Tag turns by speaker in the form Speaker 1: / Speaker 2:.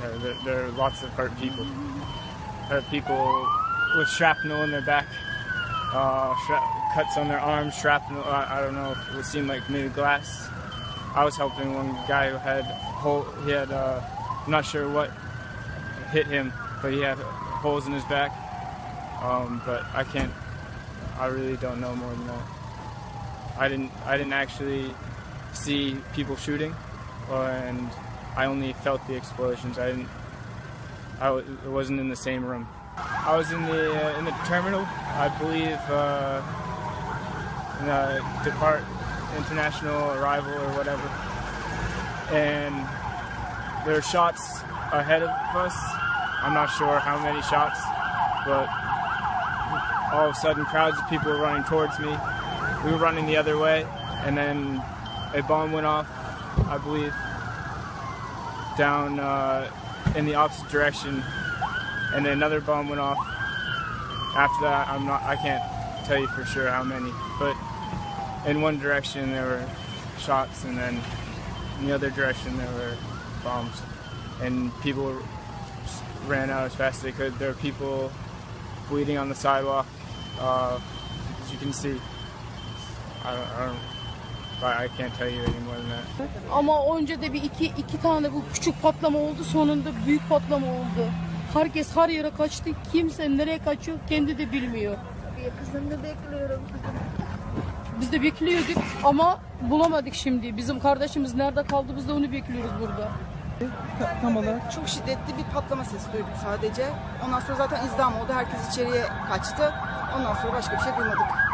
Speaker 1: There are lots of hurt people. Hurt people with shrapnel in their back, cuts on their arms, shrapnel. I don't know if it seemed like maybe glass. I was helping one guy who had I'm not sure what hit him, but he had holes in his back. But I really don't know more than that. I didn't actually see people shooting, and I only felt the explosions. I wasn't in the same room. I was in the terminal, I believe, in the international arrival or whatever, and there were shots ahead of us. I'm not sure how many shots, but all of a sudden crowds of people were running towards me. We were running the other way, and then a bomb went off, I believe, down in the opposite direction, and then another bomb went off. After that, I can't tell you for sure how many, but in one direction there were shots, and then in the other direction there were bombs, and people ran out as fast as they could. There were people bleeding on the sidewalk, as you can see. I can't tell you any more than that.
Speaker 2: Ama önce de iki tane bu küçük patlama oldu, sonunda büyük patlama oldu. Herkes her yere kaçtı. Kimse nereye kaçıyor kendi de bilmiyor.
Speaker 3: Kızımı bekliyorum.
Speaker 2: Biz de bekliyorduk ama bulamadık şimdi. Bizim kardeşimiz nerede kaldı, biz de onu bekliyoruz burada.
Speaker 4: Tam olarak çok şiddetli bir patlama sesi duyduk sadece. Ondan sonra zaten izdiham oldu. Herkes içeriye kaçtı. Ondan sonra başka bir şey duymadık.